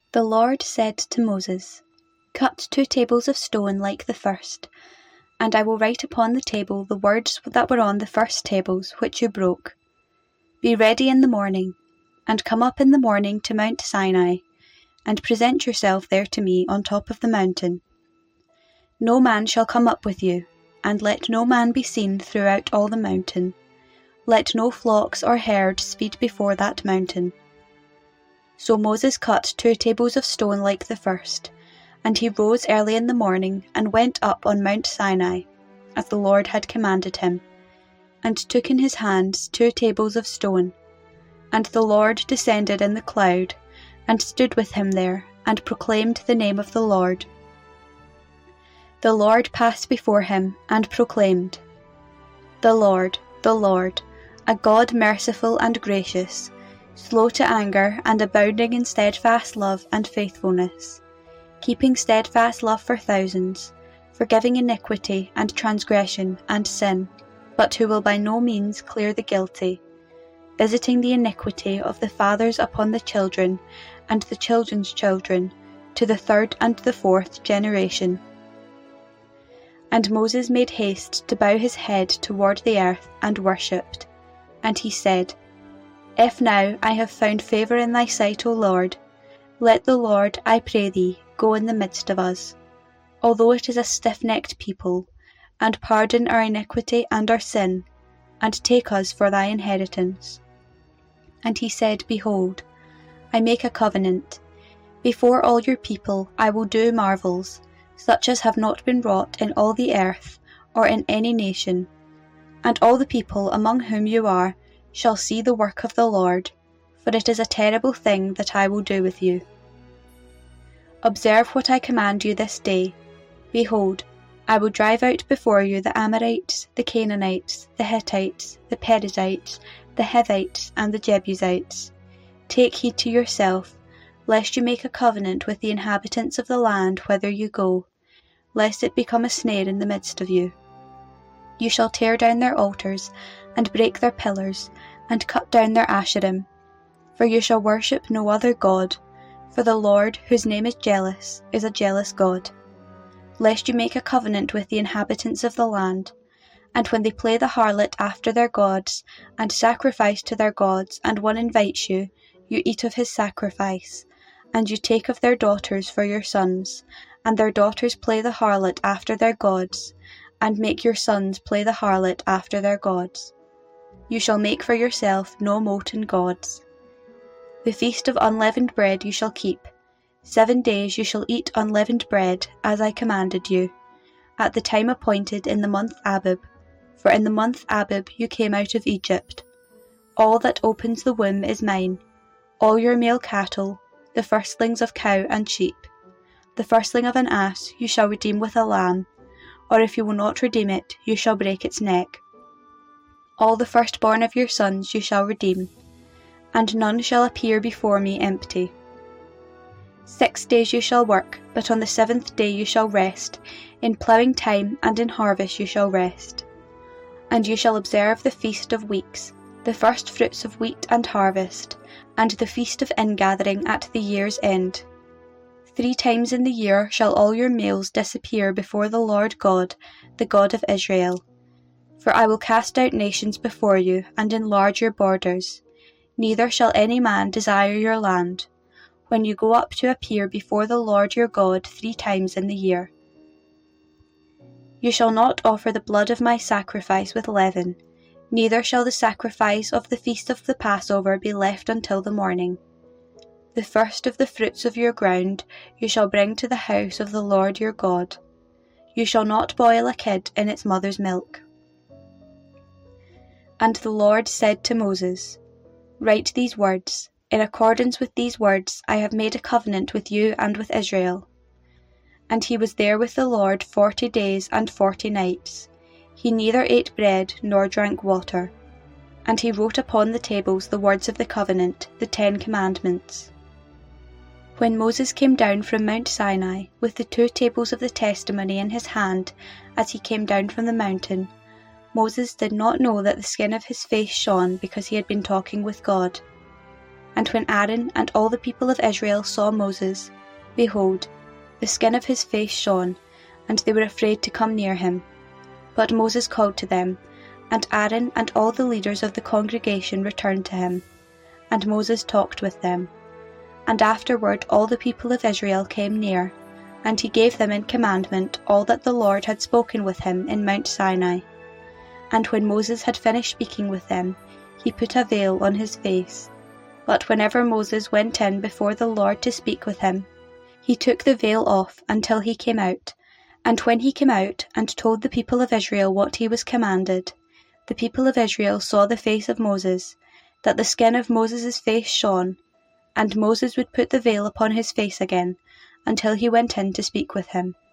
The Lord said to Moses, "Cut 2 tables of stone like the first, and I will write upon the table the words that were on the first tables which you broke. Be ready in the morning, and come up in the morning to Mount Sinai, and present yourself there to me on top of the mountain. No man shall come up with you, and let no man be seen throughout all the mountain. Let no flocks or herds speed before that mountain." So Moses cut 2 tables of stone like the first, and he rose early in the morning and went up on Mount Sinai, as the Lord had commanded him, and took in his hands 2 tables of stone. And the Lord descended in the cloud, and stood with him there, and proclaimed the name of the Lord. The Lord passed before him, and proclaimed, the Lord, a God merciful and gracious, slow to anger and abounding in steadfast love and faithfulness, keeping steadfast love for thousands, forgiving iniquity and transgression and sin, but who will by no means clear the guilty, visiting the iniquity of the fathers upon the children and the children's children, to the 3rd and the 4th generation. And Moses made haste to bow his head toward the earth and worshipped. And he said, "If now I have found favour in thy sight, O Lord, let the Lord, I pray thee, go in the midst of us, although it is a stiff-necked people, and pardon our iniquity and our sin, and take us for thy inheritance." And he said, "Behold, I make a covenant. Before all your people I will do marvels, such as have not been wrought in all the earth, or in any nation. And all the people among whom you are shall see the work of the Lord, for it is a terrible thing that I will do with you. Observe what I command you this day. Behold, I will drive out before you the Amorites, the Canaanites, the Hittites, the Perizzites, the Hivites, and the Jebusites. Take heed to yourself, lest you make a covenant with the inhabitants of the land whither you go, lest it become a snare in the midst of you. You shall tear down their altars, and break their pillars, and cut down their Asherim. For you shall worship no other God, for the Lord, whose name is jealous, is a jealous God. Lest you make a covenant with the inhabitants of the land, and when they play the harlot after their gods, and sacrifice to their gods, and one invites you, you eat of his sacrifice, and you take of their daughters for your sons, and their daughters play the harlot after their gods, and make your sons play the harlot after their gods. You shall make for yourself no molten gods. The feast of unleavened bread you shall keep. 7 days you shall eat unleavened bread, as I commanded you, at the time appointed in the month Abib, for in the month Abib you came out of Egypt. All that opens the womb is mine, all your male cattle, the firstlings of cow and sheep. The firstling of an ass you shall redeem with a lamb, or if you will not redeem it, you shall break its neck. All the firstborn of your sons you shall redeem, and none shall appear before me empty. 6 days you shall work, but on the 7th day you shall rest. In ploughing time and in harvest you shall rest. And you shall observe the feast of weeks, the first fruits of wheat and harvest, and the feast of ingathering at the year's end. 3 times in the year shall all your males disappear before the Lord God, the God of Israel. For I will cast out nations before you, and enlarge your borders. Neither shall any man desire your land, when you go up to appear before the Lord your God 3 times in the year. You shall not offer the blood of my sacrifice with leaven, neither shall the sacrifice of the feast of the Passover be left until the morning. The first of the fruits of your ground you shall bring to the house of the Lord your God. You shall not boil a kid in its mother's milk. And the Lord said to Moses, Write these words. In accordance with these words I have made a covenant with you and with Israel. And he was there with the Lord 40 days and 40 nights. He neither ate bread nor drank water. And he wrote upon the tables the words of the covenant, the 10 commandments. When Moses came down from Mount Sinai with the 2 tables of the testimony in his hand as he came down from the mountain, Moses did not know that the skin of his face shone because he had been talking with God. And when Aaron and all the people of Israel saw Moses, behold, the skin of his face shone, and they were afraid to come near him. But Moses called to them, and Aaron and all the leaders of the congregation returned to him. And Moses talked with them. And afterward all the people of Israel came near, and he gave them in commandment all that the Lord had spoken with him in Mount Sinai. And when Moses had finished speaking with them, he put a veil on his face. But whenever Moses went in before the Lord to speak with him, he took the veil off until he came out. And when he came out and told the people of Israel what he was commanded, the people of Israel saw the face of Moses, that the skin of Moses' face shone, and Moses would put the veil upon his face again, until he went in to speak with him.